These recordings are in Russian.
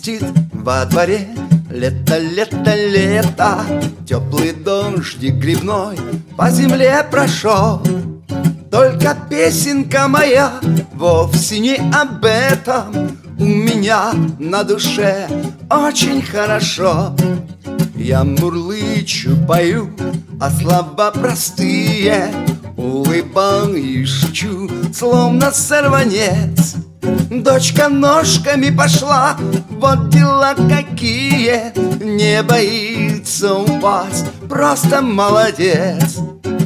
свистит во дворе. Лето, лето, лето, теплый дождик грибной по земле прошел. Только песенка моя вовсе не об этом. У меня на душе очень хорошо. Я мурлычу, пою, а слова простые, улыбаюсь, шучу, словно сорванец. Дочка ножками пошла, вот дела какие, не боится упасть, просто молодец.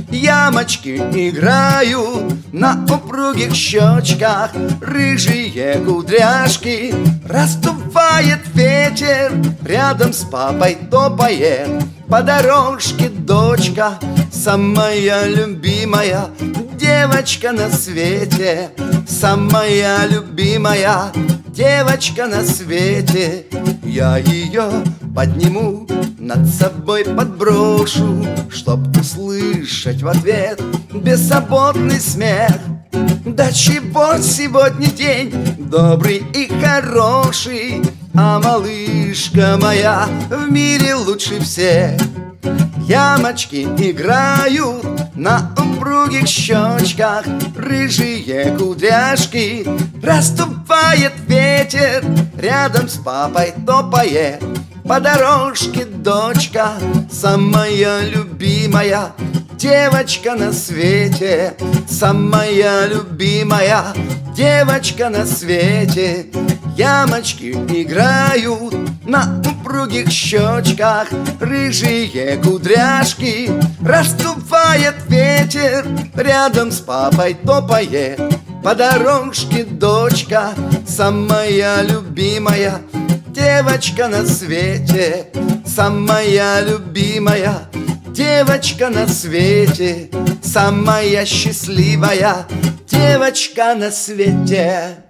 Ямочки играют на упругих щечках, рыжие кудряшки раздувает ветер, рядом с папой топает по дорожке дочка, самая любимая девочка на свете, самая любимая девочка на свете. Я ее подниму, над собой подброшу, чтоб услышать в ответ беззаботный смех. Да чего сегодня день добрый и хороший, а малышка моя в мире лучше всех. Ямочки играют на упругих щечках, рыжие кудряшки раздувает ветер, рядом с папой топает по дорожке дочка, самая любимая девочка на свете, самая любимая девочка на свете. Ямочки играют на упругих щечках, рыжие кудряшки раздувает ветер, рядом с папой топает по дорожке дочка, самая любимая девочка на свете, самая любимая девочка на свете, самая счастливая девочка на свете.